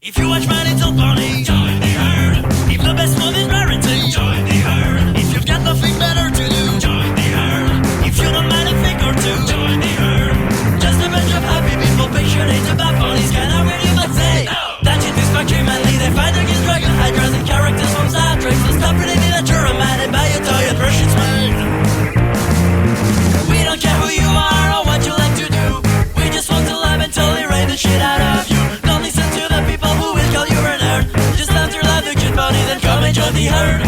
If you watch My Little Pony, join the herd. If the best food is rarity, join the herd. If you've got nothing better to do, join the herd. If you don't mind a thing or two, join the herd. Just a bunch of happy people picturing the bad ponies. Can I really but say that in this factory manly they fight against dragon hydras and characters from Star Trek. So stop pretending that you're a man and buy a toy and brush its made. We don't care who you are or what you like to do. We just want to laugh and tolerate the shit out of you. Don't listen to the people who will call you a nerd. Just love to love the cute ponies and come and join the herd.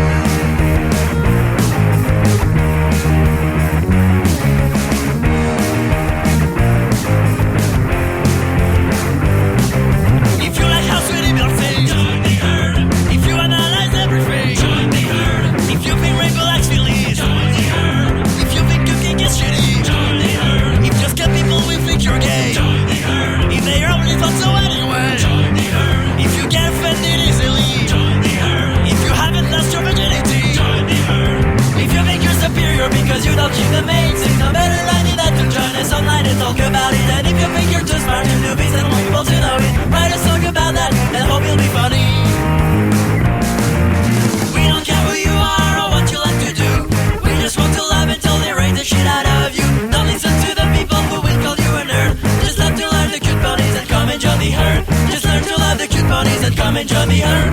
If you like how sweetie Bill sings, join the herd. If you analyze everything, join the herd. If you think Rainbow likes Phillies, join the herd. If you think cooking is shitty, join the herd. If you scare people we think you're gay, join the herd. If they only thought so anyway, join the herd. If you get offended easily, join the herd. If you haven't lost your virginity, join the herd. If you think you're superior because you don't keep the mates, it's no better than that to join us online and talk about it. And if you think you're too smart to do this and want people to know it, write a song about that and hope you'll be funny. We don't care who you are or what you like to do. We just want to laugh until they raise the shit out of you. Don't listen to the people who will call you a nerd. Just love to learn the cute ponies and come and join the herd. Just learn to love the cute ponies and come and join the herd.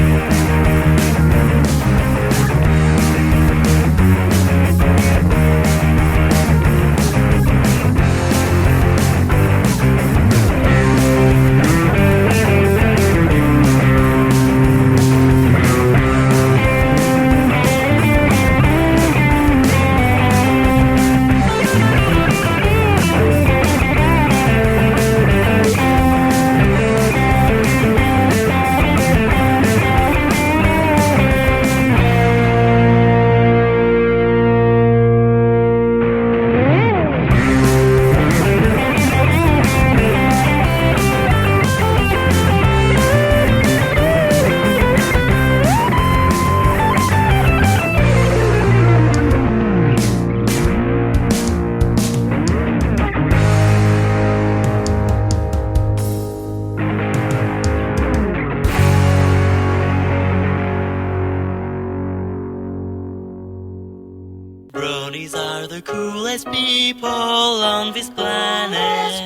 Bronies are the coolest people on this planet.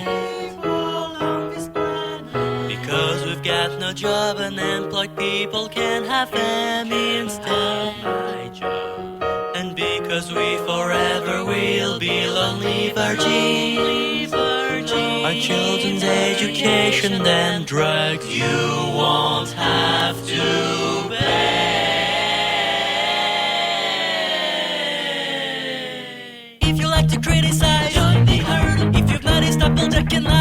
Because we've got no job, unemployed people can have them instead. And because we forever will be lonely virgins, our children's education then drugs you won't have to pay. If you like to criticize, join the herd. If you've noticed Applejack and